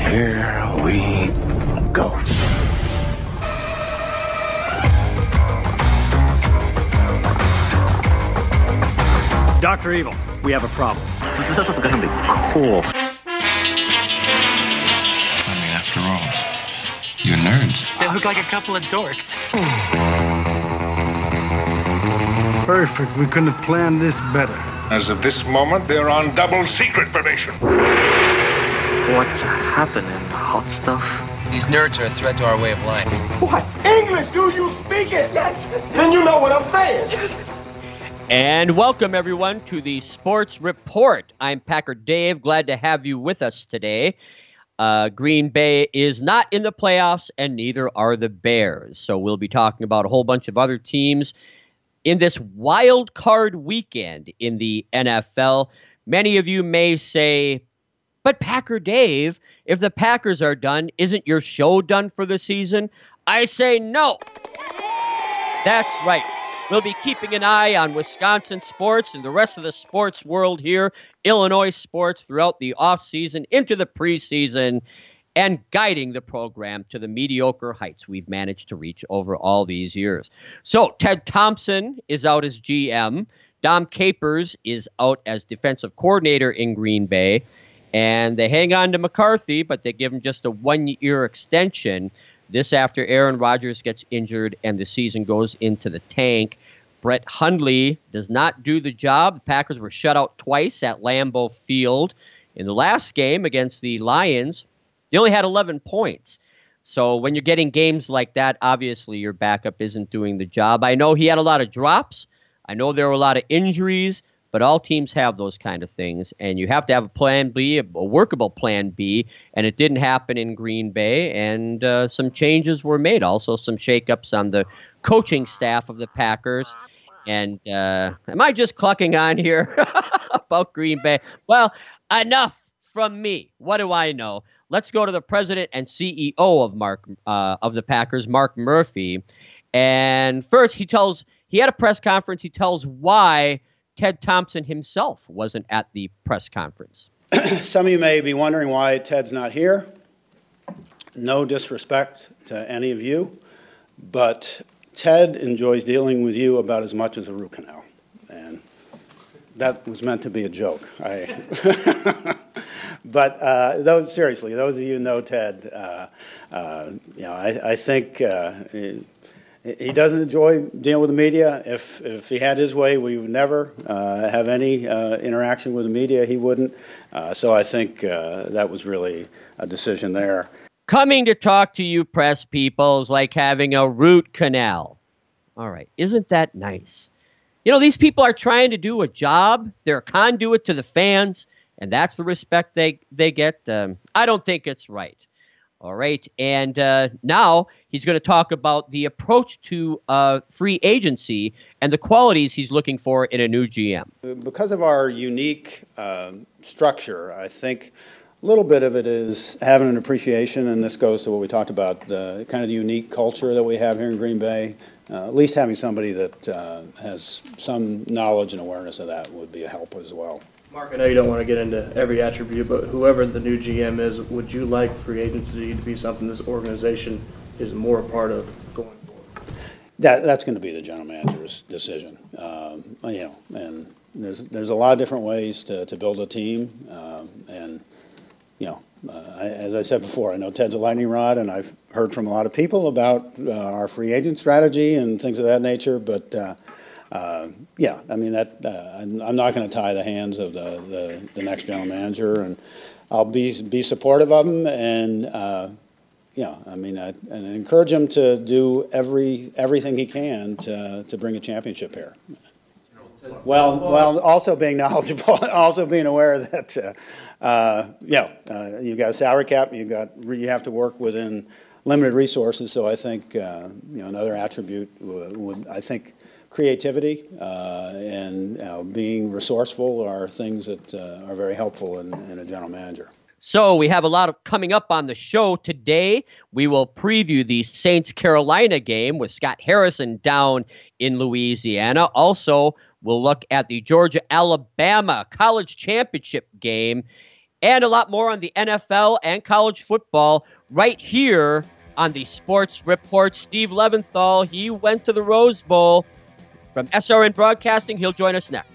Here we go. Dr. Evil, we have a problem. This is going to be cool. I mean, after all, you're nerds. They look like a couple of dorks. Perfect. We couldn't have planned this better. As of this moment, they're on double secret probation. What's happening, hot stuff? These nerds are a threat to our way of life. What? English? Do you speak it? Yes. Then you know what I'm saying. Yes. And welcome, everyone, to the Sports Report. I'm Packer Dave. Glad to have you with us today. Green Bay is not in the playoffs, and neither are the Bears. So we'll be talking about a whole bunch of other teams in this wild card weekend in the NFL. Many of you may say, but Packer Dave, if the Packers are done, isn't your show done for the season? I say no. That's right. We'll be keeping an eye on Wisconsin sports and the rest of the sports world here, Illinois sports throughout the offseason, into the preseason, and guiding the program to the mediocre heights we've managed to reach over all these years. So Ted Thompson is out as GM. Dom Capers is out as defensive coordinator in Green Bay. And they hang on to McCarthy, but they give him just a one-year extension. This after Aaron Rodgers gets injured and the season goes into the tank. Brett Hundley does not do the job. The Packers were shut out twice at Lambeau Field. In the last game against the Lions, they only had 11 points. So when you're getting games like that, obviously your backup isn't doing the job. I know he had a lot of drops. I know there were a lot of injuries. But all teams have those kind of things, and you have to have a plan B, a workable plan B, and it didn't happen in Green Bay, and some changes were made. Also, some shakeups on the coaching staff of the Packers. And am I just clucking on here about Green Bay? Well, enough from me. What do I know? Let's go to the president and CEO of the Packers, Mark Murphy. And first, he had a press conference. He tells why Ted Thompson himself wasn't at the press conference. Some of you may be wondering why Ted's not here. No disrespect to any of you, but Ted enjoys dealing with you about as much as a root canal. And that was meant to be a joke. But seriously, those of you who know Ted, I think he doesn't enjoy dealing with the media. If he had his way, we would never have any interaction with the media. He wouldn't. So I think that was really a decision there. Coming to talk to you press people is like having a root canal. All right. Isn't that nice? You know, these people are trying to do a job. They're a conduit to the fans, and that's the respect they get. I don't think it's right. All right. And now he's going to talk about the approach to free agency and the qualities he's looking for in a new GM. Because of our unique structure, I think a little bit of it is having an appreciation, and this goes to what we talked about, the kind of the unique culture that we have here in Green Bay. At least having somebody that has some knowledge and awareness of that would be a help as well. Mark, I know you don't want to get into every attribute, but whoever the new GM is, would you like free agency to be something this organization is more a part of going forward? That's going to be the general manager's decision. And there's a lot of different ways to build a team. As I said before, I know Ted's a lightning rod, and I've heard from a lot of people about our free agent strategy and things of that nature. But I'm not going to tie the hands of the next general manager, and I'll be supportive of him, and and encourage him to do everything he can to bring a championship here. Well, also being knowledgeable, also being aware that you've got a salary cap, you have to work within limited resources. So I think another attribute would I think. Creativity and being resourceful are things that are very helpful in a general manager. So we have a lot of coming up on the show today. We will preview the Saints-Carolina game with Scott Harrison down in Louisiana. Also, we'll look at the Georgia-Alabama college championship game and a lot more on the NFL and college football right here on the Sports Report. Steve Leventhal, he went to the Rose Bowl from SRN Broadcasting. He'll join us next.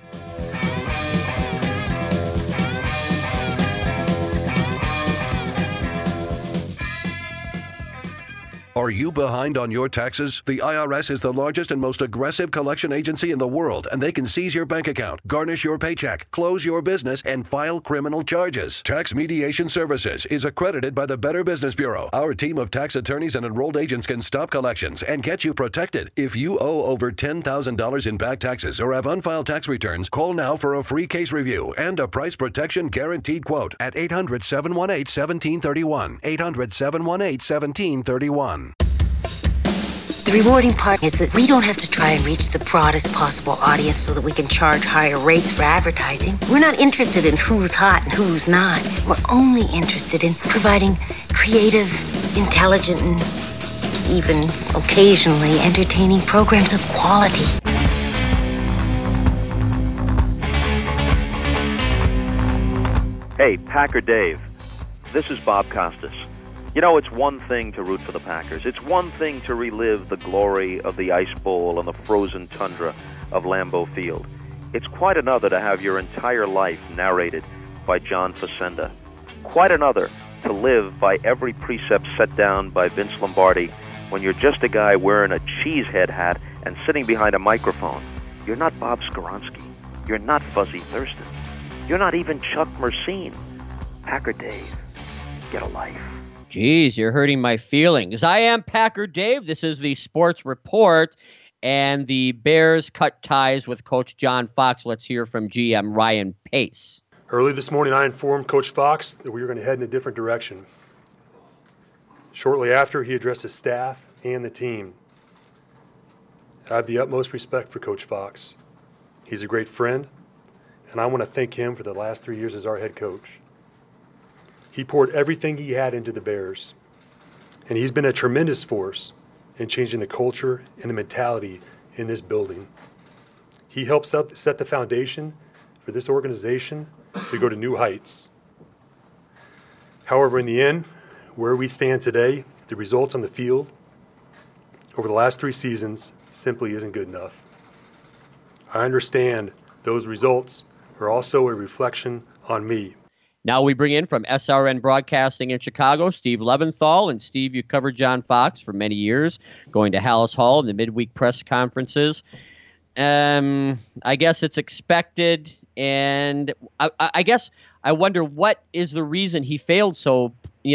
Are you behind on your taxes? The IRS is the largest and most aggressive collection agency in the world, and they can seize your bank account, garnish your paycheck, close your business, and file criminal charges. Tax Mediation Services is accredited by the Better Business Bureau. Our team of tax attorneys and enrolled agents can stop collections and get you protected. If you owe over $10,000 in back taxes or have unfiled tax returns, call now for a free case review and a price protection guaranteed quote at 800-718-1731. 800-718-1731. The rewarding part is that we don't have to try and reach the broadest possible audience so that we can charge higher rates for advertising. We're not interested in who's hot and who's not. We're only interested in providing creative, intelligent, and even occasionally entertaining programs of quality. Hey, Packer Dave. This is Bob Costas. You know, it's one thing to root for the Packers. It's one thing to relive the glory of the Ice Bowl and the frozen tundra of Lambeau Field. It's quite another to have your entire life narrated by John Facenda. Quite another to live by every precept set down by Vince Lombardi when you're just a guy wearing a cheesehead hat and sitting behind a microphone. You're not Bob Skoronski. You're not Fuzzy Thurston. You're not even Chuck Mersine. Packer Dave, get a life. Geez, you're hurting my feelings. I am Packer Dave. This is the Sports Report, and the Bears cut ties with Coach John Fox. Let's hear from GM Ryan Pace. Early this morning, I informed Coach Fox that we were going to head in a different direction. Shortly after, he addressed his staff and the team. I have the utmost respect for Coach Fox. He's a great friend, and I want to thank him for the last 3 years as our head coach. He poured everything he had into the Bears, and he's been a tremendous force in changing the culture and the mentality in this building. He helped set the foundation for this organization to go to new heights. However, in the end, where we stand today, the results on the field over the last 3 seasons simply isn't good enough. I understand those results are also a reflection on me. Now we bring in from SRN Broadcasting in Chicago, Steve Leventhal. And Steve, you covered John Fox for many years, going to Hallis Hall in the midweek press conferences. I guess it's expected, and I guess I wonder what is the reason he failed so,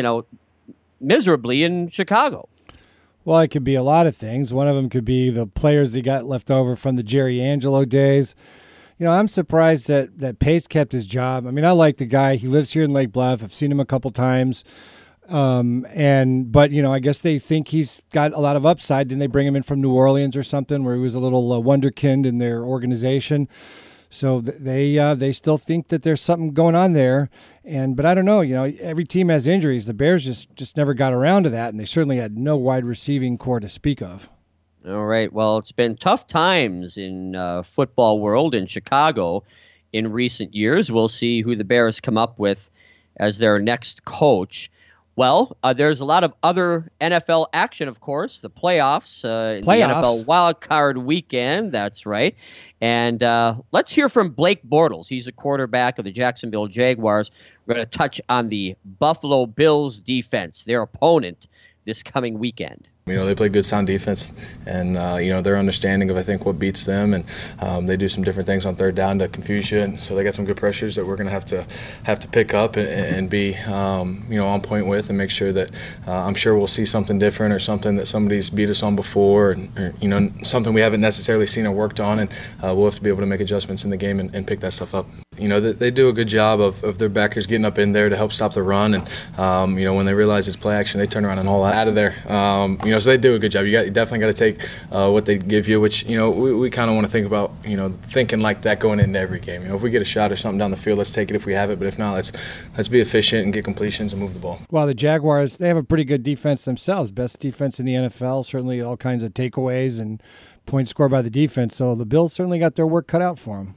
miserably in Chicago. Well, it could be a lot of things. One of them could be the players he got left over from the Jerry Angelo days. I'm surprised that Pace kept his job. I mean, I like the guy. He lives here in Lake Bluff. I've seen him a couple times. But I guess they think he's got a lot of upside. Didn't they bring him in from New Orleans or something where he was a little wonderkind in their organization? So they still think that there's something going on there. But I don't know. Every team has injuries. The Bears just never got around to that, and they certainly had no wide receiving core to speak of. All right. Well, it's been tough times in football world in Chicago in recent years. We'll see who the Bears come up with as their next coach. Well, there's a lot of other NFL action, of course. The playoffs. The NFL Wild Card Weekend. That's right. And let's hear from Blake Bortles. He's a quarterback of the Jacksonville Jaguars. We're going to touch on the Buffalo Bills defense, their opponent, this coming weekend. They play good, sound defense, and their understanding of, I think, what beats them, and they do some different things on third down to confuse you. And so they got some good pressures that we're going to have to pick up and be on point with, and make sure that I'm sure we'll see something different or something that somebody's beat us on before, or something we haven't necessarily seen or worked on, and we'll have to be able to make adjustments in the game and pick that stuff up. They do a good job of their backers getting up in there to help stop the run, and when they realize it's play action, they turn around and haul out of there. So they do a good job. You definitely got to take what they give you, which we kind of want to think about. Thinking like that going into every game. If we get a shot or something down the field, let's take it if we have it. But if not, let's be efficient and get completions and move the ball. Well, the Jaguars, they have a pretty good defense themselves. Best defense in the NFL. Certainly, all kinds of takeaways and points scored by the defense. So the Bills certainly got their work cut out for them.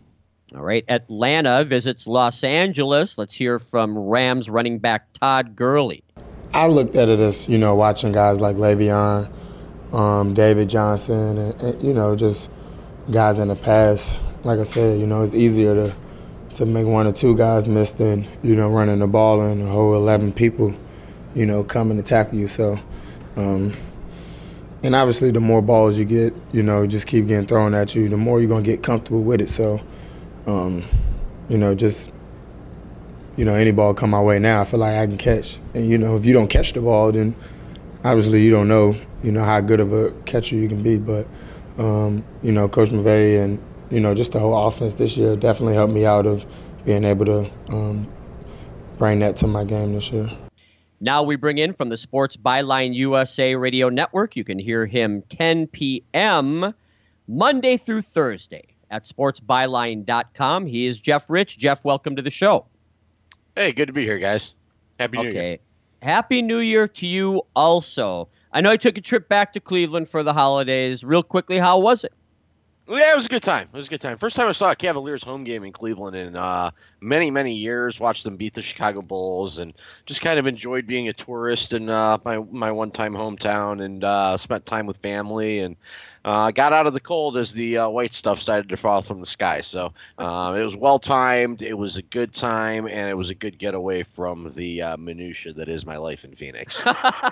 All right. Atlanta visits Los Angeles. Let's hear from Rams running back Todd Gurley. I looked at it as, watching guys like Le'Veon, David Johnson, and, just guys in the past. Like I said, it's easier to make one or two guys miss than, running the ball and a whole 11 people, coming to tackle you. So, and obviously the more balls you get, just keep getting thrown at you, the more you're going to get comfortable with it. So, any ball come my way now, I feel like I can catch. And, if you don't catch the ball, then obviously you don't know, how good of a catcher you can be. But, Coach McVay and, just the whole offense this year definitely helped me out of being able to bring that to my game this year. Now we bring in from the Sports Byline USA Radio Network. You can hear him 10 p.m. Monday through Thursday at sportsbyline.com. He is Jeff Rich. Jeff, welcome to the show. Hey, good to be here, guys. Happy New Year. Happy New Year to you also. I know I took a trip back to Cleveland for the holidays. Real quickly, how was it? Yeah, it was a good time. First time I saw a Cavaliers home game in Cleveland in many, many years. Watched them beat the Chicago Bulls and just kind of enjoyed being a tourist in my one-time hometown and spent time with family and got out of the cold as the white stuff started to fall from the sky. So it was well-timed. It was a good time, and it was a good getaway from the minutia that is my life in Phoenix.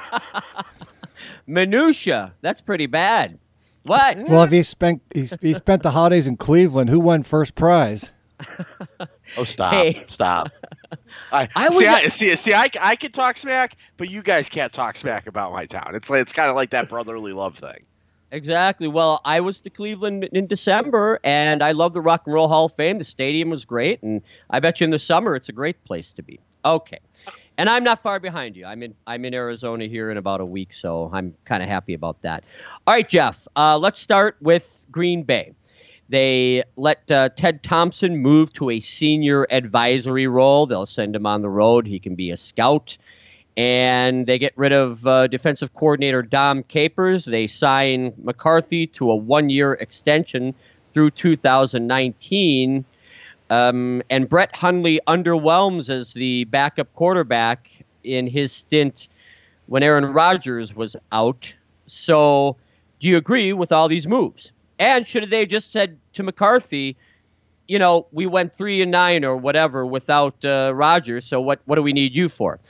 Minutia? That's pretty bad. What? Well, if he spent the holidays in Cleveland, who won first prize? Oh, stop! Hey. Stop! I can talk smack, but you guys can't talk smack about my town. It's kind of like that brotherly love thing. Exactly. Well, I was to Cleveland in December, and I love the Rock and Roll Hall of Fame. The stadium was great, and I bet you in the summer it's a great place to be. Okay. And I'm not far behind you. I'm in Arizona here in about a week, so I'm kind of happy about that. All right, Jeff, let's start with Green Bay. They let Ted Thompson move to a senior advisory role. They'll send him on the road. He can be a scout. And they get rid of defensive coordinator Dom Capers. They sign McCarthy to a one-year extension through 2019. And Brett Hundley underwhelms as the backup quarterback in his stint when Aaron Rodgers was out. So do you agree with all these moves? And should they just said to McCarthy, we went 3-9 or whatever without Rodgers, so what do we need you for?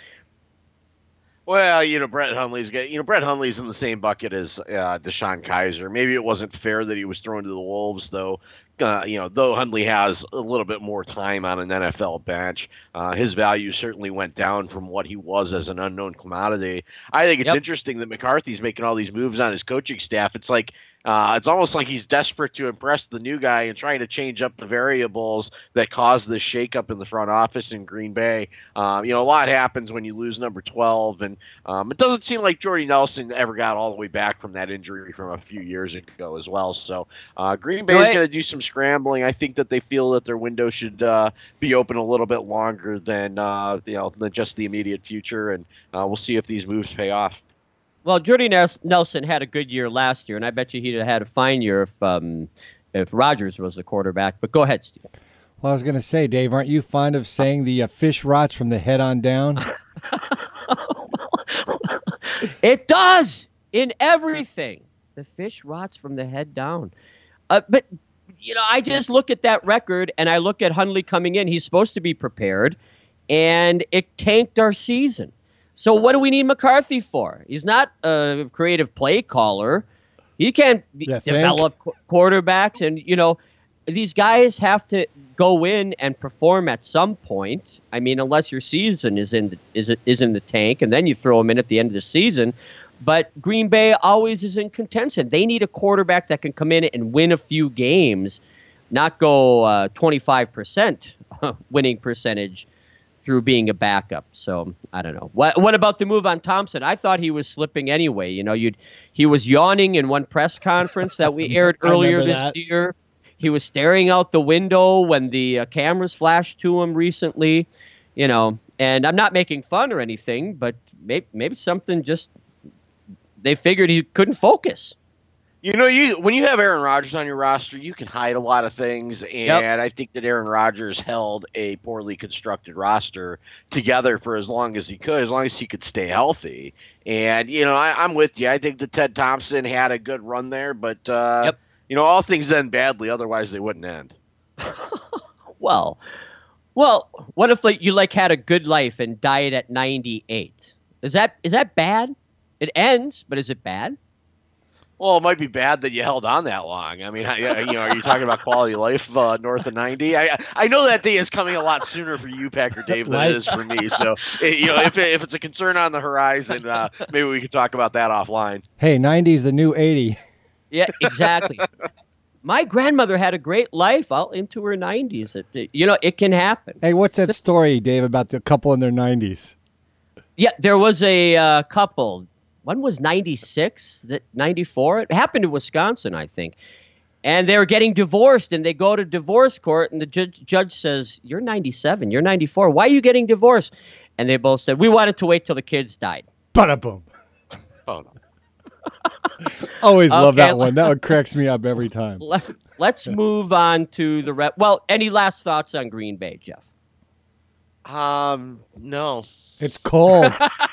Well, Brett Hundley's Brett Hundley's in the same bucket as Deshaun Kaiser. Maybe it wasn't fair that he was thrown to the Wolves, though. Though Hundley has a little bit more time on an NFL bench, his value certainly went down from what he was as an unknown commodity. I think it's interesting that McCarthy's making all these moves on his coaching staff. It's like it's almost like he's desperate to impress the new guy and trying to change up the variables that caused this shakeup in the front office in Green Bay. A lot happens when you lose number 12, and it doesn't seem like Jordy Nelson ever got all the way back from that injury from a few years ago as well. So Green Bay is going to do some scrambling. I think that they feel that their window should be open a little bit longer than than just the immediate future, and we'll see if these moves pay off. Well, Jordy Nelson had a good year last year, and I bet you he'd have had a fine year if Rodgers was the quarterback. But go ahead, Steve. Well, I was going to say, Dave, aren't you fond of saying the fish rots from the head on down? It does in everything. The fish rots from the head down. But I just look at that record, and I look at Hundley coming in. He's supposed to be prepared, and it tanked our season. So what do we need McCarthy for? He's not a creative play caller. He can't develop quarterbacks. And, these guys have to go in and perform at some point. I mean, unless your season is in the tank, and then you throw them in at the end of the season. But Green Bay always is in contention. They need a quarterback that can come in and win a few games, not go 25% winning percentage through being a backup. So I don't know. What about the move on Thompson? I thought he was slipping anyway. He was yawning in one press conference that we aired earlier this year. He was staring out the window when the cameras flashed to him recently. And I'm not making fun or anything, but maybe something just. They figured he couldn't focus. You know, when you have Aaron Rodgers on your roster, you can hide a lot of things, and I think that Aaron Rodgers held a poorly constructed roster together for as long as he could stay healthy. And, you know, I'm with you. I think that Ted Thompson had a good run there, but, you know, all things end badly, otherwise they wouldn't end. Well, what if you had a good life and died at 98? Is that bad? It ends, but is it bad? Well, it might be bad that you held on that long. I mean, you know, are you talking about quality of life north of 90? I know that day is coming a lot sooner for you, Packer Dave, than it is for me. So, you know, if it's a concern on the horizon, maybe we could talk about that offline. Hey, 90 is the new 80. Yeah, exactly. My grandmother had a great life out into her 90s. You know, it can happen. Hey, what's that story, Dave, about the couple in their 90s? Yeah, there was a couple. One was 96, 94. It happened in Wisconsin, I think. And they were getting divorced, and they go to divorce court, and the judge says, "You're 97, you're 94. Why are you getting divorced?" And they both said, "We wanted to wait till the kids died." Ba-da-boom. Oh, no. Always love that one. That one cracks me up every time. Let's move on to the rep. Well, any last thoughts on Green Bay, Jeff? No. It's cold.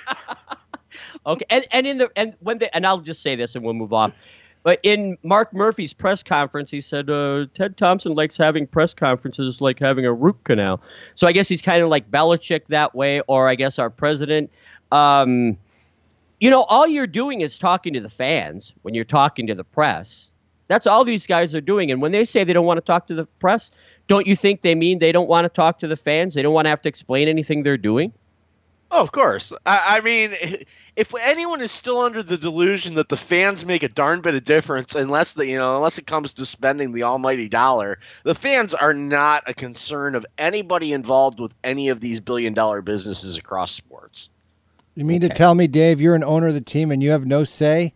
Okay, and I'll just say this and we'll move on. But in Mark Murphy's press conference, he said Ted Thompson likes having press conferences like having a root canal. So I guess he's kind of like Belichick that way, or I guess our president. You know, all you're doing is talking to the fans when you're talking to the press. That's all these guys are doing. And when they say they don't want to talk to the press, don't you think they mean they don't want to talk to the fans? They don't want to have to explain anything they're doing? Oh, of course. I mean, if anyone is still under the delusion that the fans make a darn bit of difference, unless it comes to spending the almighty dollar, the fans are not a concern of anybody involved with any of these billion-dollar businesses across sports. You mean to tell me, Dave, you're an owner of the team and you have no say?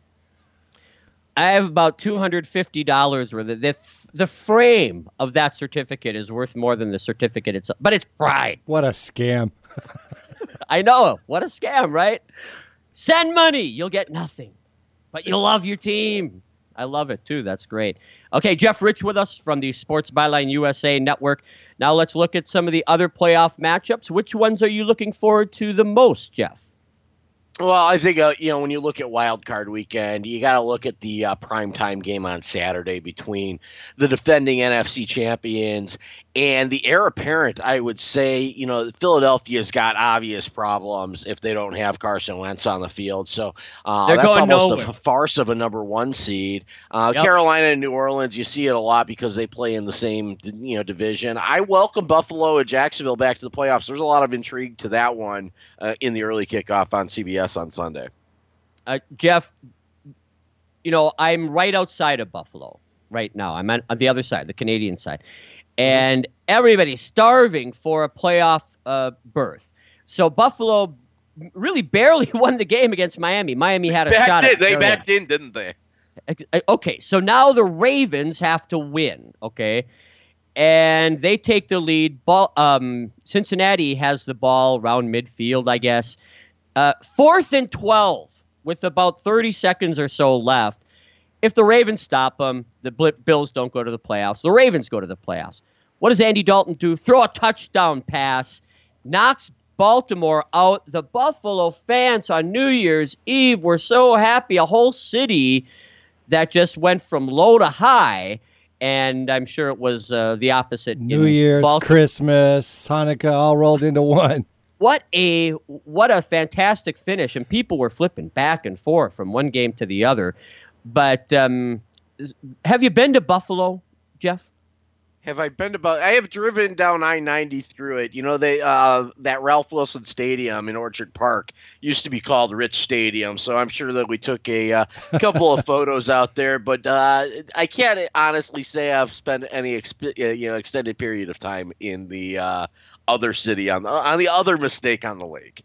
I have about $250 worth of the frame of that certificate is worth more than the certificate itself, but it's pride. What a scam. I know. What a scam, right? Send money. You'll get nothing, but you'll love your team. I love it, too. That's great. Okay, Jeff Rich with us from the Sports Byline USA Network. Now let's look at some of the other playoff matchups. Which ones are you looking forward to the most, Jeff? Well, I think, when you look at Wild Card Weekend, you got to look at the primetime game on Saturday between the defending NFC champions and the heir apparent. I would say, Philadelphia's got obvious problems if they don't have Carson Wentz on the field. So that's almost a farce of a number one seed. Carolina and New Orleans, you see it a lot because they play in the same, division. I welcome Buffalo and Jacksonville back to the playoffs. There's a lot of intrigue to that one in the early kickoff on CBS on Sunday. Jeff, I'm right outside of Buffalo right now. I'm on the other side, the Canadian side. And everybody's starving for a playoff berth. So Buffalo really barely won the game against Miami. Miami had a shot at it. They backed in, didn't they? Okay, so now the Ravens have to win, okay? And they take the lead. Cincinnati has the ball around midfield, I guess. 4th and 12 with about 30 seconds or so left. If the Ravens stop them, the Bills don't go to the playoffs. The Ravens go to the playoffs. What does Andy Dalton do? Throw a touchdown pass, knocks Baltimore out. The Buffalo fans on New Year's Eve were so happy. A whole city that just went from low to high, and I'm sure it was the opposite. New Year's, Baltimore. Christmas, Hanukkah, all rolled into one. What a fantastic finish, and people were flipping back and forth from one game to the other. But have you been to Buffalo, Jeff? Have I been to I have driven down I-90 through it. That Ralph Wilson Stadium in Orchard Park used to be called Rich Stadium, so I'm sure that we took a couple of photos out there. But I can't honestly say I've spent any extended period of time in the other city on the other mistake on the lake.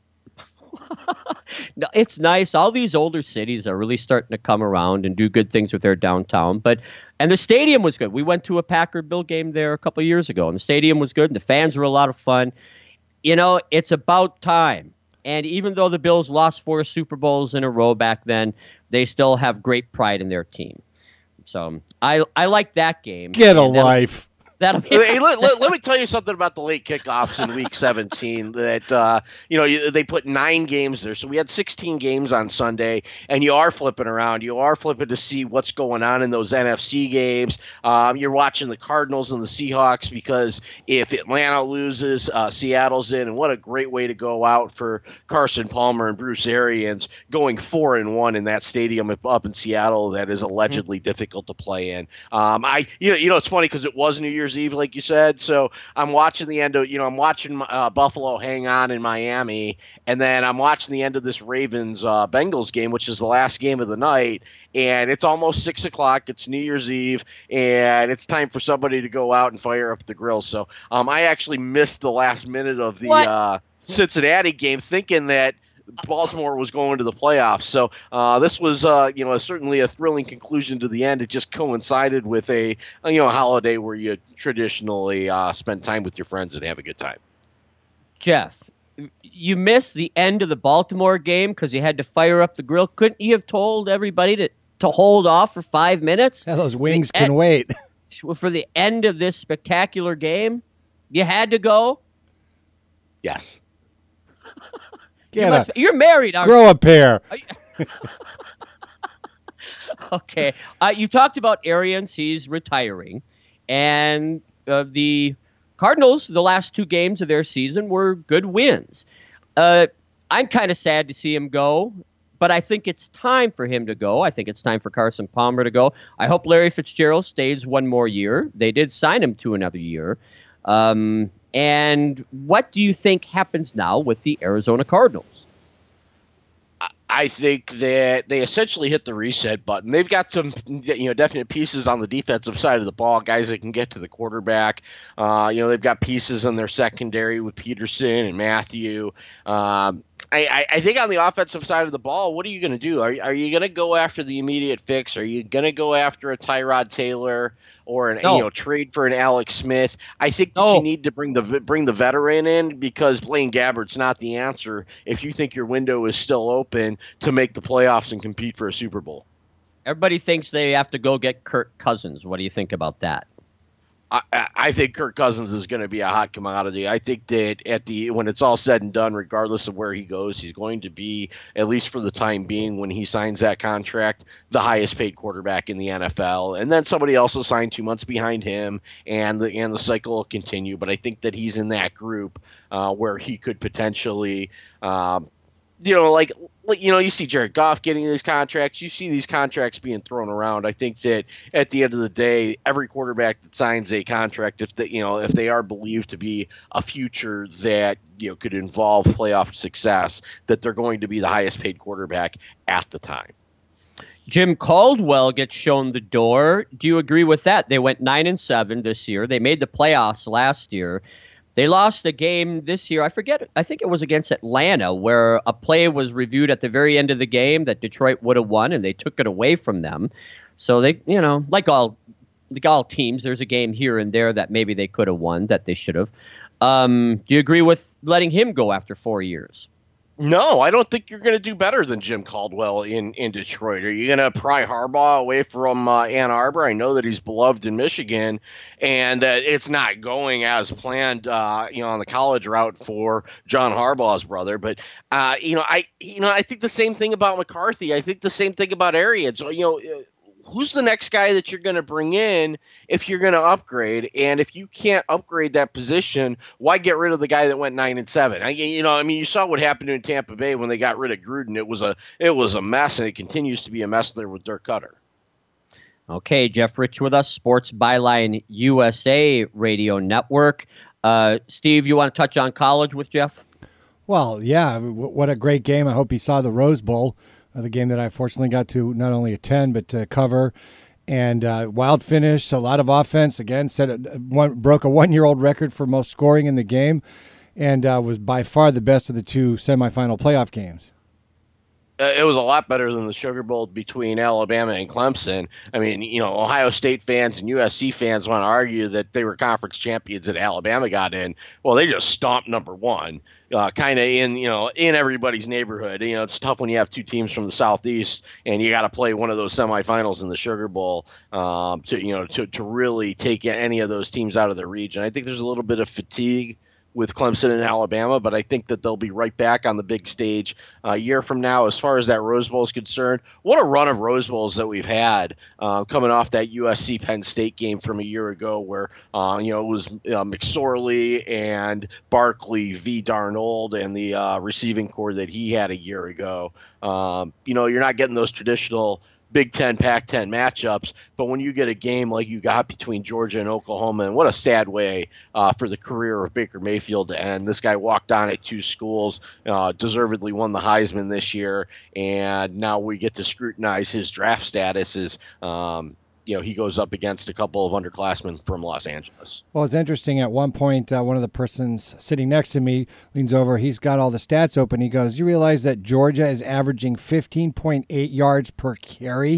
No, it's nice. All these older cities are really starting to come around and do good things with their downtown. And the stadium was good. We went to a Packer-Bill game there a couple of years ago, and the stadium was good, and the fans were a lot of fun. It's about time. And even though the Bills lost 4 Super Bowls in a row back then, they still have great pride in their team. So I like that game. Get a life. That'll be Hey, let me tell you something about the late kickoffs in Week 17. That they put 9 games there, so we had 16 games on Sunday, and you are flipping around. You are flipping to see what's going on in those NFC games. You're watching the Cardinals and the Seahawks because if Atlanta loses, Seattle's in, and what a great way to go out for Carson Palmer and Bruce Arians, going 4-1 in that stadium up in Seattle that is allegedly difficult to play in. It's funny because it was New Year's Eve, like you said. So I'm watching the end of, I'm watching Buffalo hang on in Miami, and then I'm watching the end of this Ravens Bengals game, which is the last game of the night, and it's almost 6:00. It's New Year's Eve, and it's time for somebody to go out and fire up the grill. So I actually missed the last minute of the Cincinnati game, thinking that Baltimore was going to the playoffs. So this was, certainly a thrilling conclusion to the end. It just coincided with a holiday where you traditionally spend time with your friends and have a good time. Jeff, you missed the end of the Baltimore game because you had to fire up the grill. Couldn't you have told everybody to hold off for 5 minutes? Yeah, those wings can wait. For the end of this spectacular game, you had to go? Yes. You're married, aren't grow you? a pair. Okay. You talked about Arians. He's retiring. And the Cardinals, the last 2 games of their season were good wins. I'm kind of sad to see him go, but I think it's time for him to go. I think it's time for Carson Palmer to go. I hope Larry Fitzgerald stays 1 more year. They did sign him to another year. And what do you think happens now with the Arizona Cardinals? I think that they essentially hit the reset button. They've got some, definite pieces on the defensive side of the ball, guys that can get to the quarterback. They've got pieces on their secondary with Peterson and Matthew. I think on the offensive side of the ball, what are you going to do? Are you going to go after the immediate fix? Are you going to go after a Tyrod Taylor or trade for an Alex Smith? I think that you need to bring the veteran in because Blaine Gabbert's not the answer if you think your window is still open to make the playoffs and compete for a Super Bowl. Everybody thinks they have to go get Kirk Cousins. What do you think about that? I think Kirk Cousins is going to be a hot commodity. I think that when it's all said and done, regardless of where he goes, he's going to be, at least for the time being, when he signs that contract, the highest paid quarterback in the NFL. And then somebody else will sign 2 months behind him, and the cycle will continue. But I think that he's in that group where he could potentially, you see Jared Goff getting these contracts. You see these contracts being thrown around. I think that at the end of the day, every quarterback that signs a contract, if they are believed to be a future that could involve playoff success, that they're going to be the highest paid quarterback at the time. Jim Caldwell gets shown the door. Do you agree with that? They went 9-7 this year. They made the playoffs last year. They lost a game this year. I forget. I think it was against Atlanta, where a play was reviewed at the very end of the game that Detroit would have won, and they took it away from them. So they, like all teams, there's a game here and there that maybe they could have won that they should have. Do you agree with letting him go after 4 years? No, I don't think you're going to do better than Jim Caldwell in Detroit. Are you going to pry Harbaugh away from Ann Arbor? I know that he's beloved in Michigan, and it's not going as planned, on the college route for John Harbaugh's brother. But I think the same thing about McCarthy. I think the same thing about Arians. Who's the next guy that you're going to bring in if you're going to upgrade? And if you can't upgrade that position, why get rid of the guy that went 9-7? You saw what happened in Tampa Bay when they got rid of Gruden. It was a mess, and it continues to be a mess there with Dirk Cutter. Okay, Jeff Rich with us, Sports Byline USA Radio Network. Steve, you want to touch on college with Jeff? Well, yeah, what a great game. I hope he saw the Rose Bowl. The game that I fortunately got to not only attend but to cover, and wild finish, a lot of offense. Again, broke a 1-year-old record for most scoring in the game, and was by far the best of the 2 semifinal playoff games. It was a lot better than the Sugar Bowl between Alabama and Clemson. I mean, Ohio State fans and USC fans want to argue that they were conference champions and Alabama got in. Well, they just stomped number one, kind of in everybody's neighborhood. It's tough when you have two teams from the Southeast and you got to play one of those semifinals in the Sugar Bowl to really take any of those teams out of the region. I think there's a little bit of fatigue with Clemson and Alabama, but I think that they'll be right back on the big stage a year from now. As far as that Rose Bowl is concerned, what a run of Rose Bowls that we've had coming off that USC Penn State game from a year ago where, it was McSorley and Barkley v. Darnold and the receiving core that he had a year ago. You're not getting those traditional Big Ten, Pac-10 matchups, but when you get a game like you got between Georgia and Oklahoma, and what a sad way for the career of Baker Mayfield to end. This guy walked on at two schools, deservedly won the Heisman this year, and now we get to scrutinize his draft status as he goes up against a couple of underclassmen from Los Angeles. Well, it's interesting. At one point, one of the persons sitting next to me leans over. He's got all the stats open. He goes, "You realize that Georgia is averaging 15.8 yards per carry?"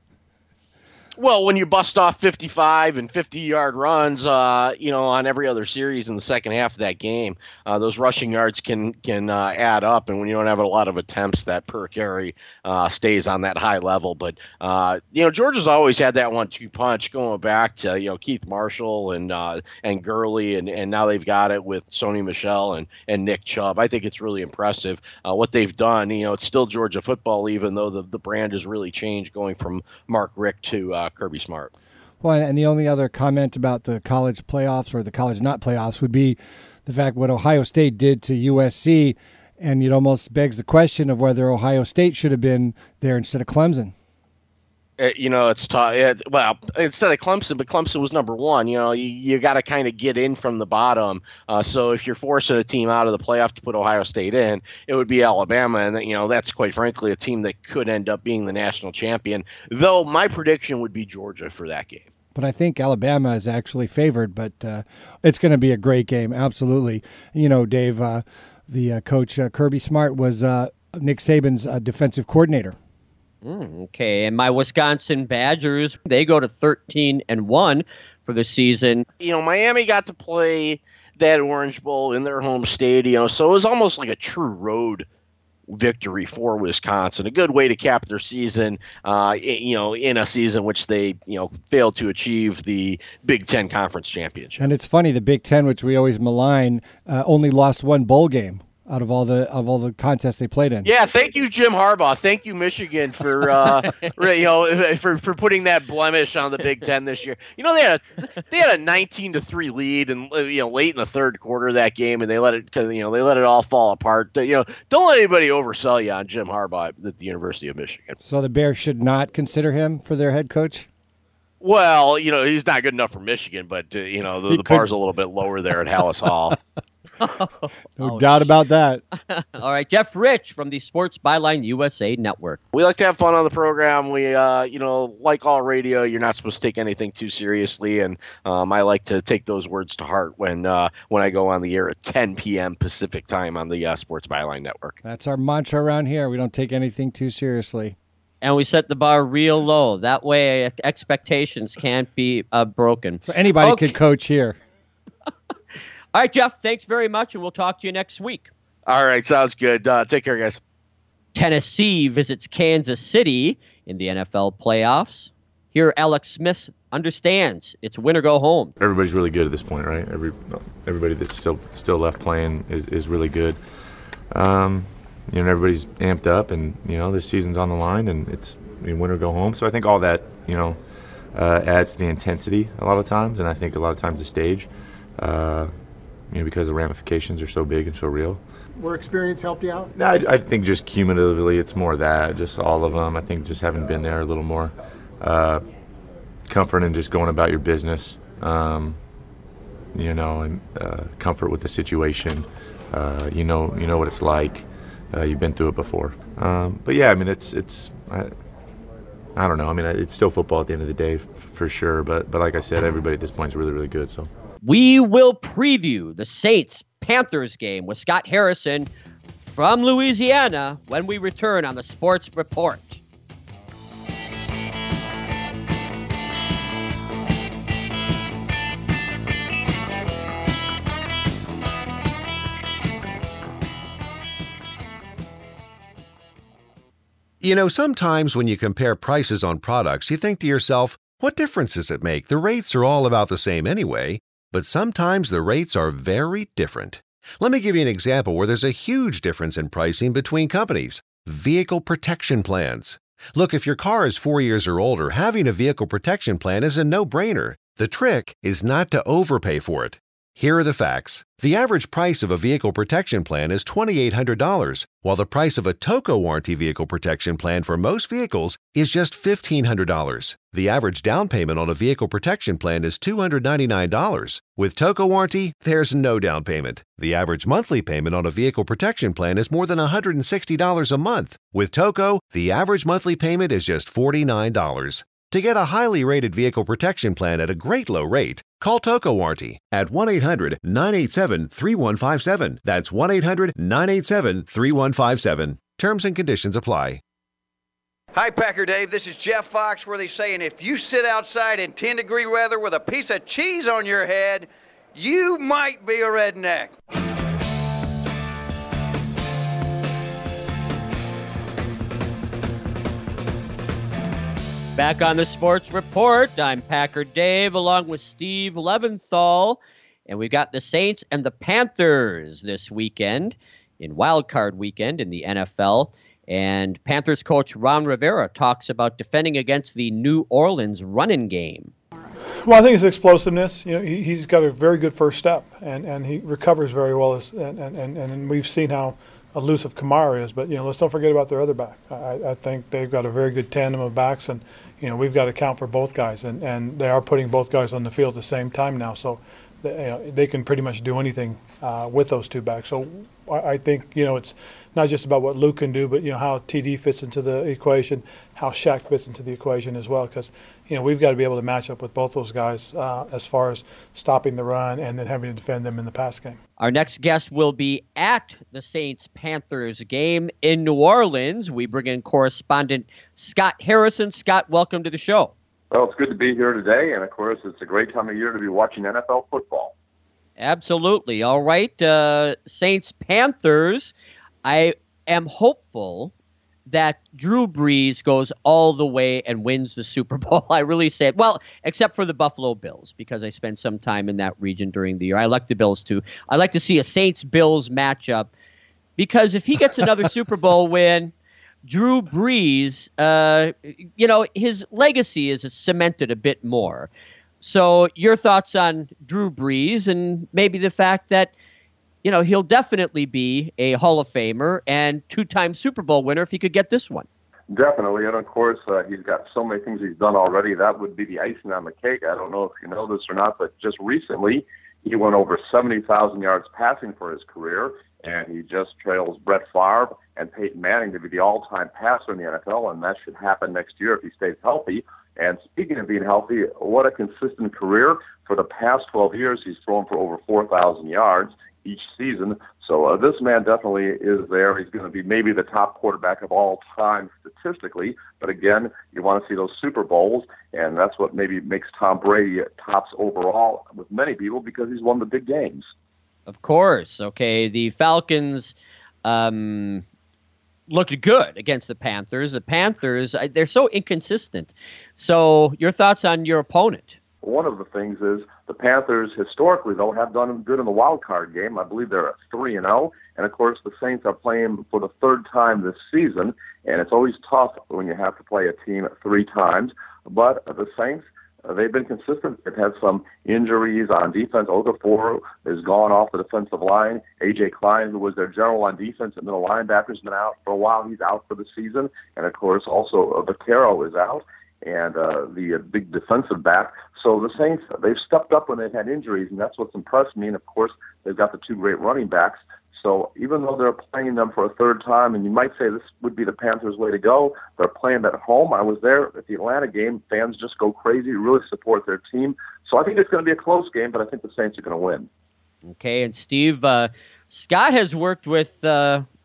Well, when you bust off 55 and 50-yard runs, on every other series in the second half of that game, those rushing yards can add up. And when you don't have a lot of attempts, that per carry stays on that high level. But Georgia's always had that 1-2 punch going back to Keith Marshall and Gurley, and now they've got it with Sony Michel and Nick Chubb. I think it's really impressive what they've done. It's still Georgia football, even though the brand has really changed, going from Mark Richt to Kirby Smart. Well, and the only other comment about the college playoffs or the college not playoffs would be the fact what Ohio State did to USC, and it almost begs the question of whether Ohio State should have been there instead of Clemson. It's tough. Instead of Clemson, but Clemson was number one. You got to kind of get in from the bottom. So if you're forcing a team out of the playoff to put Ohio State in, it would be Alabama, and that's quite frankly a team that could end up being the national champion. Though my prediction would be Georgia for that game. But I think Alabama is actually favored. But it's going to be a great game, absolutely. Dave, the coach Kirby Smart was Nick Saban's defensive coordinator. Okay, and my Wisconsin Badgers, they go to 13-1 for the season. Miami got to play that Orange Bowl in their home stadium, so it was almost like a true road victory for Wisconsin. A good way to cap their season, in a season which they, failed to achieve the Big Ten Conference Championship. And it's funny, the Big Ten, which we always malign, only lost one bowl game out of all the contests they played in. Yeah, thank you, Jim Harbaugh. Thank you, Michigan, for for putting that blemish on the Big Ten this year. They had a 19-3 lead, and late in the third quarter of that game, and they let it all fall apart. Don't let anybody oversell you on Jim Harbaugh at the University of Michigan. So the Bears should not consider him for their head coach? Well, he's not good enough for Michigan, but the bar's a little bit lower there at Hallis Hall. No doubt about that. All right, Jeff Rich from the Sports Byline USA Network. We like to have fun on the program. We, like all radio, you're not supposed to take anything too seriously, and I like to take those words to heart when I go on the air at 10 p.m. Pacific time on the Sports Byline Network. That's our mantra around here. We don't take anything too seriously. And we set the bar real low. That way expectations can't be broken. So anybody could coach here. All right, Jeff, thanks very much, and we'll talk to you next week. All right, sounds good. Take care, guys. Tennessee visits Kansas City in the NFL playoffs. Here, Alex Smith understands it's win or go home. Everybody's really good at this point, right? Everybody that's still left playing is really good. Everybody's amped up, and the season's on the line, and it's win or go home. So I think all that adds to the intensity a lot of times, and I think a lot of times the stage. Because the ramifications are so big and so real. Where experience helped you out? No, I think just cumulatively it's more that, just all of them. I think just having been there, a little more comfort in just going about your business, and comfort with the situation. You know what it's like. You've been through it before. But yeah, I don't know. It's still football at the end of the day for sure. But like I said, everybody at this point is really, really good. So. We will preview the Saints-Panthers game with Scott Harrison from Louisiana when we return on the Sports Report. You know, sometimes when you compare prices on products, you think to yourself, what difference does it make? The rates are all about the same anyway. But sometimes the rates are very different. Let me give you an example where there's a huge difference in pricing between companies. Vehicle protection plans. Look, if your car is 4 years or older, having a vehicle protection plan is a no-brainer. The trick is not to overpay for it. Here are the facts. The average price of a vehicle protection plan is $2,800, while the price of a Toco warranty vehicle protection plan for most vehicles is just $1,500. The average down payment on a vehicle protection plan is $299. With Toco warranty, there's no down payment. The average monthly payment on a vehicle protection plan is more than $160 a month. With Toco, the average monthly payment is just $49. To get a highly rated vehicle protection plan at a great low rate, call Toco Warranty at 1-800-987-3157. That's 1-800-987-3157. Terms and conditions apply. Hi, Packer Dave. This is Jeff Foxworthy saying if you sit outside in 10-degree weather with a piece of cheese on your head, you might be a redneck. Back on the Sports Report, I'm Packer Dave along with Steve Leventhal, and we've got the Saints and the Panthers this weekend in Wild Card Weekend in the NFL. And Panthers coach Ron Rivera talks about defending against the New Orleans running game. Well, I think his explosiveness. You know, he's got a very good first step, and he recovers very well. And we've seen how elusive Kamara is, but let's don't forget about their other back. I think they've got a very good tandem of backs, and we've got to count for both guys, and they are putting both guys on the field at the same time now, so they can pretty much do anything with those two backs. So I think it's not just about what Luke can do, but how TD fits into the equation, how Shaq fits into the equation as well, because we've got to be able to match up with both those guys as far as stopping the run and then having to defend them in the pass game. Our next guest will be at the Saints-Panthers game in New Orleans. We bring in correspondent Scott Harrison. Scott, welcome to the show. Well, it's good to be here today, and of course, it's a great time of year to be watching NFL football. Absolutely. All right, Saints-Panthers. I am hopeful that Drew Brees goes all the way and wins the Super Bowl. I really say it. Well, except for the Buffalo Bills, because I spent some time in that region during the year. I like the Bills, too. I like to see a Saints-Bills matchup, because if he gets another Super Bowl win, Drew Brees, his legacy is cemented a bit more. So your thoughts on Drew Brees and maybe the fact that, he'll definitely be a Hall of Famer and two-time Super Bowl winner if he could get this one. Definitely, and of course, he's got so many things he's done already. That would be the icing on the cake. I don't know if you know this or not, but just recently, he went over 70,000 yards passing for his career, and he just trails Brett Favre and Peyton Manning to be the all-time passer in the NFL, and that should happen next year if he stays healthy. And speaking of being healthy, what a consistent career. For the past 12 years, he's thrown for over 4,000 yards each season. So this man definitely is there. He's going to be maybe the top quarterback of all time statistically. But again, you want to see those Super Bowls, and that's what maybe makes Tom Brady tops overall with many people, because he's won the big games. Of course. Okay, the Falcons looked good against the Panthers. The Panthers, they're so inconsistent. So your thoughts on your opponent? One of the things is the Panthers historically, though, have done good in the wild card game. I believe they're at 3-0. And, of course, the Saints are playing for the third time this season. And it's always tough when you have to play a team 3 times. But the Saints, they've been consistent. They've had some injuries on defense. Okafor has gone off the defensive line. A.J. Klein, who was their general on defense and middle linebacker, has been out for a while. He's out for the season. And, of course, also Vaquero is out, and the big defensive back. So the Saints, they've stepped up when they've had injuries, and that's what's impressed me. And, of course, they've got the 2 great running backs. So even though they're playing them for a third time, and you might say this would be the Panthers' way to go, they're playing them at home. I was there at the Atlanta game. Fans just go crazy, really support their team. So I think it's going to be a close game, but I think the Saints are going to win. Okay, and Steve, Scott has worked with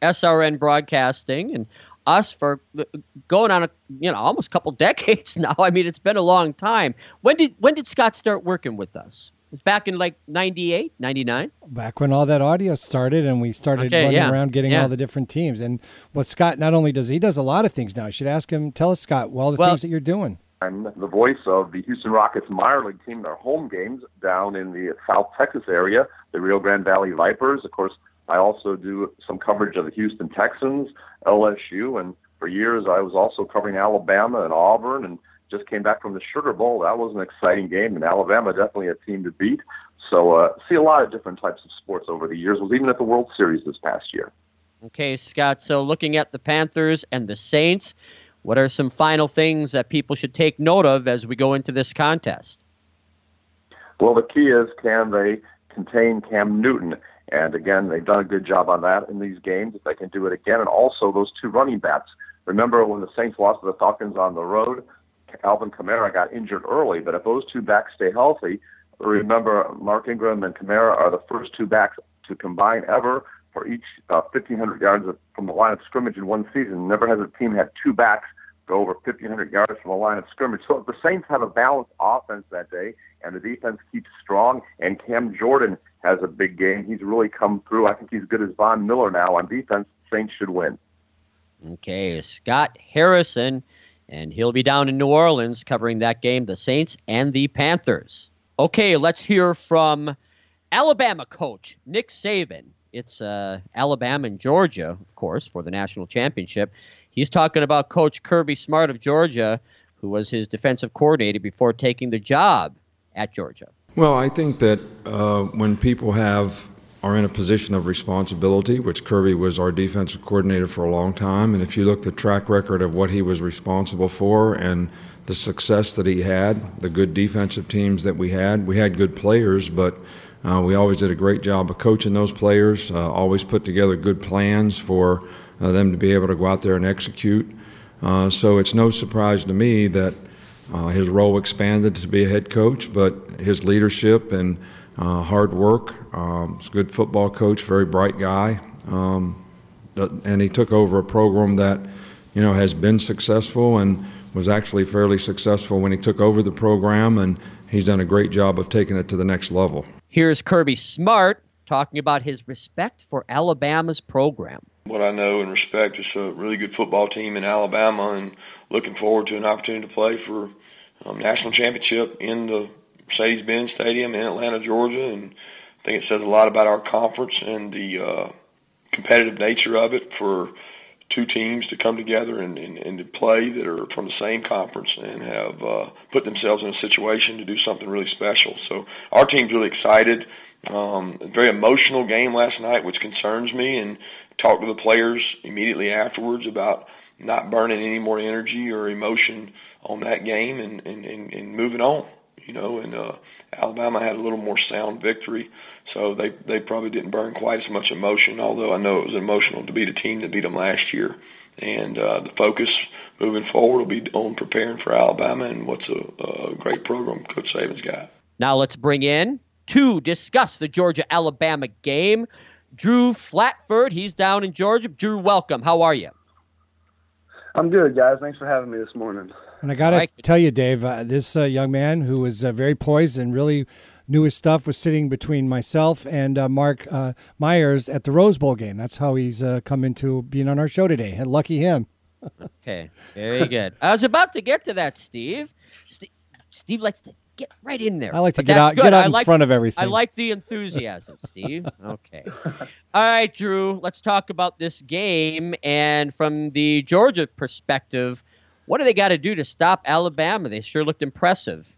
SRN Broadcasting and us for going on almost a couple decades now. I mean, it's been a long time. When did Scott start working with us? It was back in like 98, 99? Back when all that audio started and we started running around getting all the different teams. And what Scott not only does, he does a lot of things now. You should ask him, tell us, Scott, things that you're doing. I'm the voice of the Houston Rockets minor league team, their home games down in the South Texas area, the Rio Grande Valley Vipers. Of course, I also do some coverage of the Houston Texans, LSU, and for years I was also covering Alabama and Auburn, and just came back from the Sugar Bowl. That was an exciting game, and Alabama definitely a team to beat. So see a lot of different types of sports over the years. Was even at the World Series this past year. Okay, Scott, so looking at the Panthers and the Saints, what are some final things that people should take note of as we go into this contest? Well, the key is, can they contain Cam Newton? And again, they've done a good job on that in these games. If they can do it again, and also those two running backs. Remember when the Saints lost to the Falcons on the road, Alvin Kamara got injured early, but if those two backs stay healthy, remember Mark Ingram and Kamara are the first two backs to combine ever for each 1,500 yards from the line of scrimmage in one season. Never has a team had two backs go over 1,500 yards from the line of scrimmage. So if the Saints have a balanced offense that day and the defense keeps strong and Cam Jordan has a big game, he's really come through. I think he's good as Von Miller now on defense. Saints should win. Okay, Scott Harrison, and he'll be down in New Orleans covering that game, the Saints and the Panthers. Okay, let's hear from Alabama coach Nick Saban. It's Alabama and Georgia, of course, for the national championship. He's talking about Coach Kirby Smart of Georgia, who was his defensive coordinator before taking the job at Georgia. Well, I think that when people are in a position of responsibility, which Kirby was our defensive coordinator for a long time, and if you look at the track record of what he was responsible for and the success that he had, the good defensive teams that we had good players, but we always did a great job of coaching those players, always put together good plans for them to be able to go out there and execute. So it's no surprise to me that his role expanded to be a head coach, but his leadership and hard work, he's a good football coach, very bright guy, and he took over a program that has been successful and was actually fairly successful when he took over the program, and he's done a great job of taking it to the next level. Here's Kirby Smart talking about his respect for Alabama's program. What I know and respect is a really good football team in Alabama, and looking forward to an opportunity to play for national championship in the Mercedes-Benz Stadium in Atlanta, Georgia. And I think it says a lot about our conference and the competitive nature of it for two teams to come together and to play that are from the same conference and have put themselves in a situation to do something really special. So our team's really excited. A very emotional game last night, which concerns me, and talked to the players immediately afterwards about not burning any more energy or emotion on that game and moving on. And Alabama had a little more sound victory, so they probably didn't burn quite as much emotion, although I know it was emotional to beat a team that beat them last year. And the focus moving forward will be on preparing for Alabama and what's a great program Coach Saban's got. Now let's bring in to discuss the Georgia-Alabama game, Drew Flatford. He's down in Georgia. Drew, welcome. How are you? I'm good, guys. Thanks for having me this morning. And I got to tell you, Dave, this young man who was very poised and really knew his stuff was sitting between myself and Mark Myers at the Rose Bowl game. That's how he's come into being on our show today. And lucky him. Okay, very good. I was about to get to that, Steve. Steve likes to get right in there. I like to get out in front of everything. I like the enthusiasm, Steve. Okay. All right, Drew, let's talk about this game. And from the Georgia perspective, what do they got to do to stop Alabama? They sure looked impressive.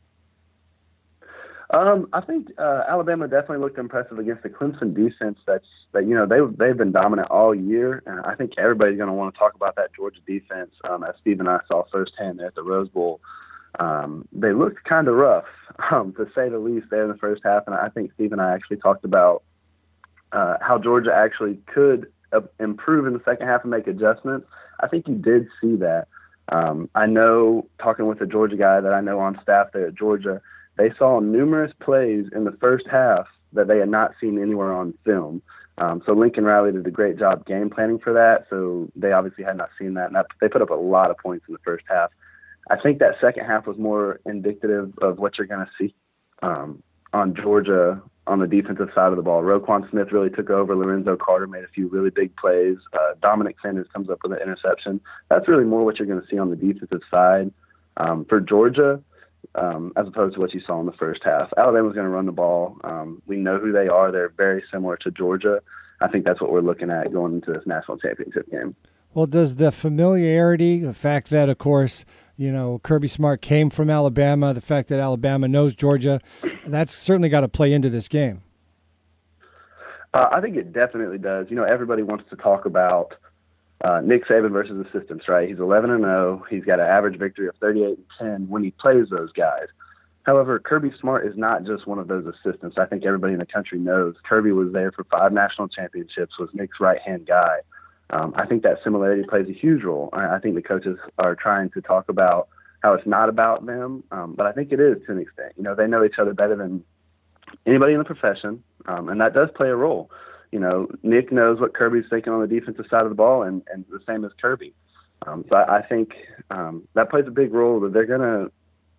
I think Alabama definitely looked impressive against the Clemson defense. They've been dominant all year, and I think everybody's going to want to talk about that Georgia defense. As Steve and I saw firsthand there at the Rose Bowl, they looked kind of rough, to say the least, there in the first half. And I think Steve and I actually talked about how Georgia actually could improve in the second half and make adjustments. I think you did see that. I know, talking with a Georgia guy that I know on staff there at Georgia, they saw numerous plays in the first half that they had not seen anywhere on film. So Lincoln Riley did a great job game planning for that. So they obviously had not seen that. And they put up a lot of points in the first half. I think that second half was more indicative of what you're going to see on Georgia on the defensive side of the ball. Roquan Smith really took over. Lorenzo Carter made a few really big plays. Dominic Sanders comes up with an interception. That's really more what you're going to see on the defensive side for Georgia, as opposed to what you saw in the first half. Alabama's going to run the ball. We know who they are. They're very similar to Georgia. I think that's what we're looking at going into this national championship game. Well, does the familiarity, the fact that, of course, Kirby Smart came from Alabama, the fact that Alabama knows Georgia, that's certainly got to play into this game. I think it definitely does. Everybody wants to talk about Nick Saban versus assistants, right? He's 11-0. He's got an average victory of 38-10 when he plays those guys. However, Kirby Smart is not just one of those assistants. I think everybody in the country knows Kirby was there for 5 national championships, was Nick's right-hand guy. I think that similarity plays a huge role. I think the coaches are trying to talk about how it's not about them, but I think it is to an extent. They know each other better than anybody in the profession, and that does play a role. Nick knows what Kirby's thinking on the defensive side of the ball, and the same as Kirby. So I think that plays a big role that they're going to,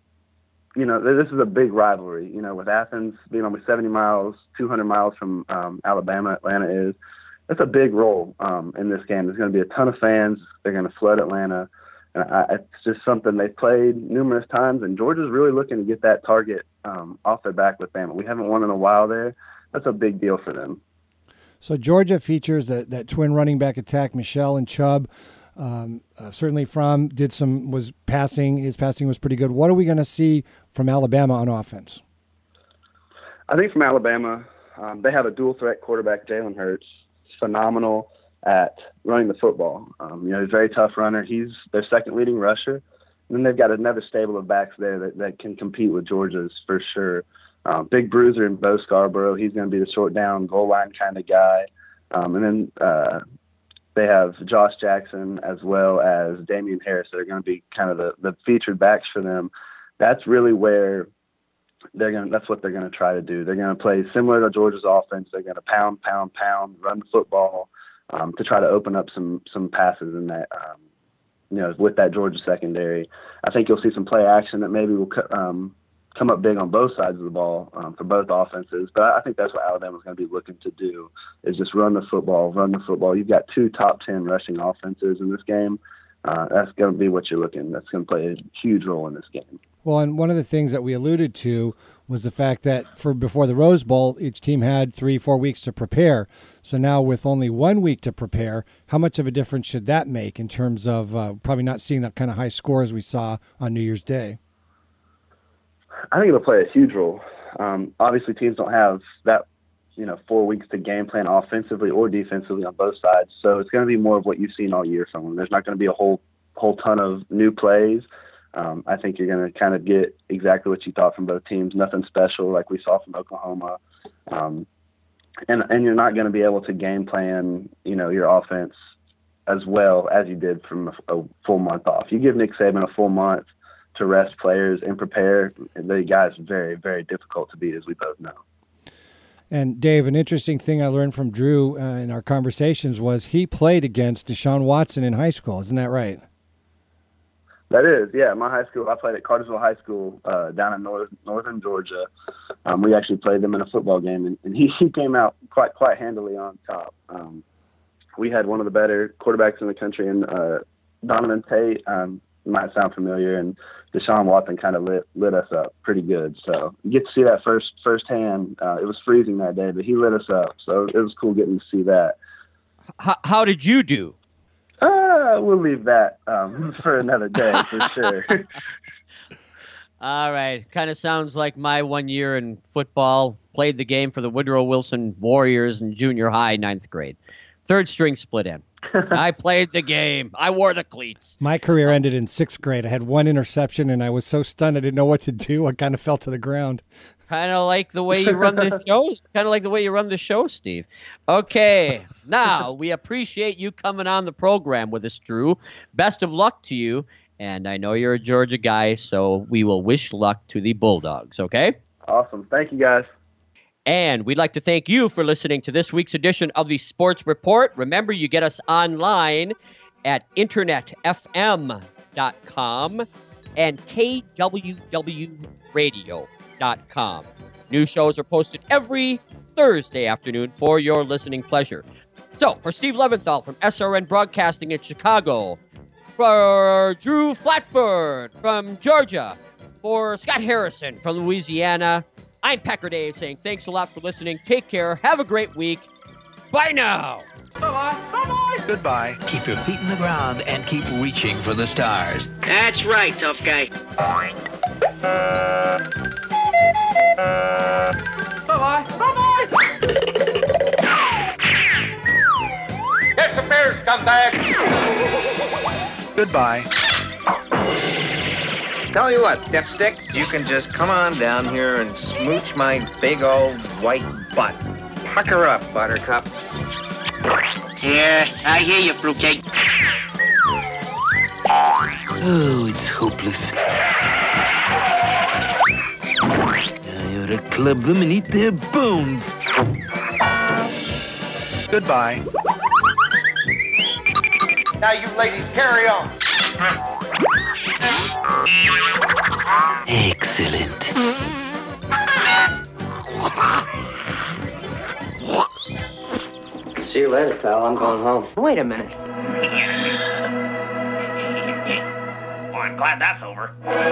this is a big rivalry, with Athens being only 70 miles, 200 miles from Alabama, Atlanta is. That's a big role in this game. There's going to be a ton of fans. They're going to flood Atlanta. And it's just something they've played numerous times, and Georgia's really looking to get that target off their back with Bama. We haven't won in a while there. That's a big deal for them. So Georgia features that twin running back attack, Michelle and Chubb. Certainly his passing was pretty good. What are we going to see from Alabama on offense? I think from Alabama, they have a dual threat quarterback, Jalen Hurts. Phenomenal at running the football. He's a very tough runner. He's their second leading rusher. And then they've got another stable of backs there that can compete with Georgia's for sure. Big bruiser in Bo Scarborough. He's going to be the short down, goal line kind of guy. And then they have Josh Jackson as well as Damian Harris that are going to be kind of the featured backs for them. That's really where that's what they're going to try to do. They're going to play similar to Georgia's offense. They're going to pound, run the football to try to open up some passes in that, with that Georgia secondary. I think you'll see some play action that maybe will come up big on both sides of the ball for both offenses. But I think that's what Alabama's going to be looking to do is just run the football. You've got 2 top 10 rushing offenses in this game. That's going to be what you're looking. That's going to play a huge role in this game. Well, and one of the things that we alluded to was the fact that before the Rose Bowl, each team had 3-4 weeks to prepare. So now with only 1 week to prepare, how much of a difference should that make in terms of probably not seeing that kind of high scores we saw on New Year's Day? I think it'll play a huge role. Obviously, teams don't have that 4 weeks to game plan offensively or defensively on both sides. So it's going to be more of what you've seen all year from them. There's not going to be a whole ton of new plays. I think you're going to kind of get exactly what you thought from both teams. Nothing special like we saw from Oklahoma. And you're not going to be able to game plan, your offense as well as you did from a full month off. You give Nick Saban a full month to rest players and prepare, the guy's very, very difficult to beat, as we both know. And Dave, an interesting thing I learned from Drew in our conversations was he played against Deshaun Watson in high school. Isn't that right? That is, yeah. My high school, I played at Cartersville High School down in northern Georgia. We actually played them in a football game, and he came out quite handily on top. We had one of the better quarterbacks in the country, and Donovan Tate might sound familiar, and Deshaun Watson kind of lit us up pretty good. So you get to see that firsthand. It was freezing that day, but he lit us up. So it was cool getting to see that. How did you do? We'll leave that for another day for sure. All right. Kind of sounds like my 1 year in football. Played the game for the Woodrow Wilson Warriors in junior high, 9th grade. Third string split end. I played the game. I wore the cleats. My career ended in 6th grade. I had 1 interception, and I was so stunned I didn't know what to do. I kind of fell to the ground. Kind of like the way you run this show. Kind of like the way you run the show, Steve. Okay, now we appreciate you coming on the program with us, Drew. Best of luck to you, and I know you're a Georgia guy, so we will wish luck to the Bulldogs, okay? Awesome. Thank you, guys. And we'd like to thank you for listening to this week's edition of the Sports Report. Remember, you get us online at internetfm.com and kwwradio.com. New shows are posted every Thursday afternoon for your listening pleasure. So, for Steve Leventhal from SRN Broadcasting in Chicago, for Drew Flatford from Georgia, for Scott Harrison from Louisiana, I'm Packer Dave saying thanks a lot for listening. Take care. Have a great week. Bye now. Bye-bye. Bye-bye. Goodbye. Keep your feet in the ground and keep reaching for the stars. That's right, tough guy. Bye-bye. Bye-bye. Disappear, scumbag! Goodbye. Tell you what, Dipstick, you can just come on down here and smooch my big old white butt. Pucker up, Buttercup. Yeah, I hear you, fruitcake. Oh, it's hopeless. I ought to club them and eat their bones. Goodbye. Now you ladies carry on. Excellent. See you later, pal. I'm going home. Wait a minute. Well, I'm glad that's over.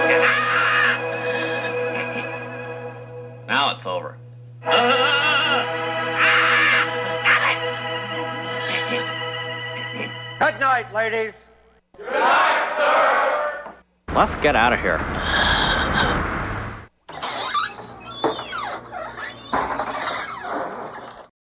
Now it's over. Good night, ladies. Let's get out of here.